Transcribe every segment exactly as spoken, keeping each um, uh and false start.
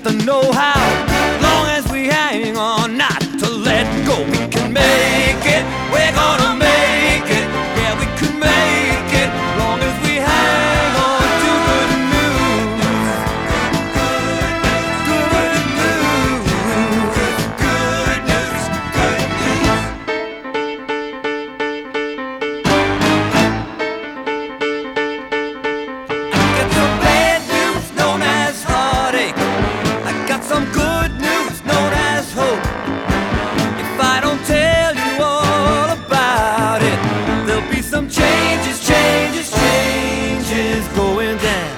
the know-how. Long as we hang on, not to let go, we can make it. We're gonna make it. Yeah, we can make it. Long as we hang on to good news. Good news. Good news. Good news. I got some bad news known as heartache. I got some good news known as hope. If I don't tell you all about it, there'll be some changes, changes, changes going down.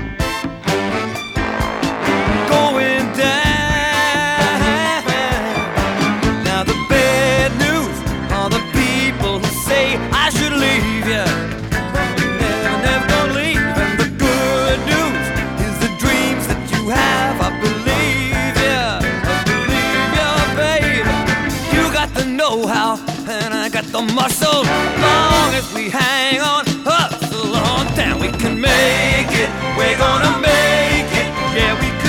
Going down. Now the bad news are the people who say I should leave you. Never, never gonna leave. And the good news is the dreams that you have. I believe ya, I believe ya, baby. You got the know-how and I got the muscle. Long as we hang on, hustle on down, we can make it. We're gonna make it. Yeah, we